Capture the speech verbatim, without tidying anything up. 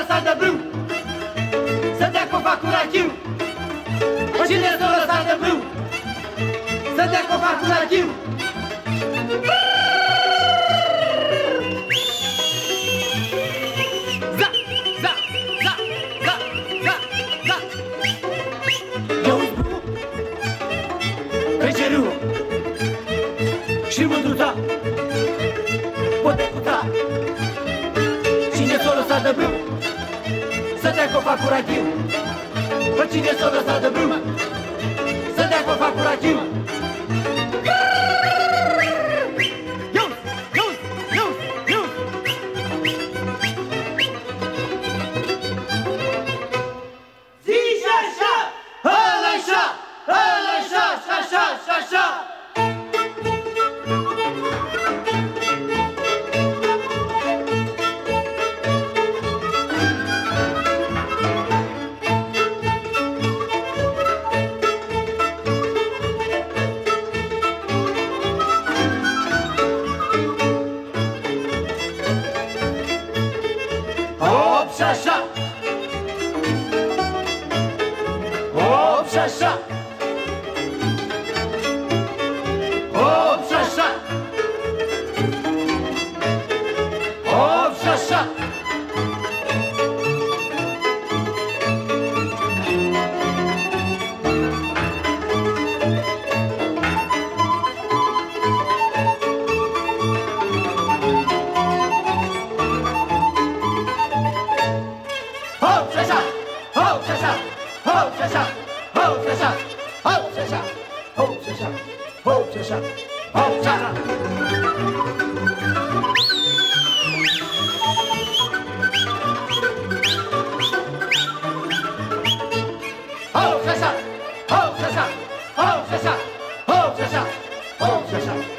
lăsat de brâu să dea copac cu rachiu? Cine s-a lăsat de brâu să dea copac cu rachiu? Za, za, za, za, za, za. Eu-s brâu, trece râul și mândruța poate putea. Cine s-a lăsat de brâu să dea copac cu rachiu? Bă, cine s-a lăsat de brâu să dea copac cu rachiu? Eu, eu, eu, eu. Zici așa, ăla așa, ăla așa, așa, așa, așa. Hop și așa, hop și așa, hop și așa, hop și așa. Hop și așa, hop și așa, hop și așa, hop și așa, hop și așa, hop și așa, hop și așa, hop și așa. Hop și așa, hop și așa, hop și așa, hop și așa, hop și așa.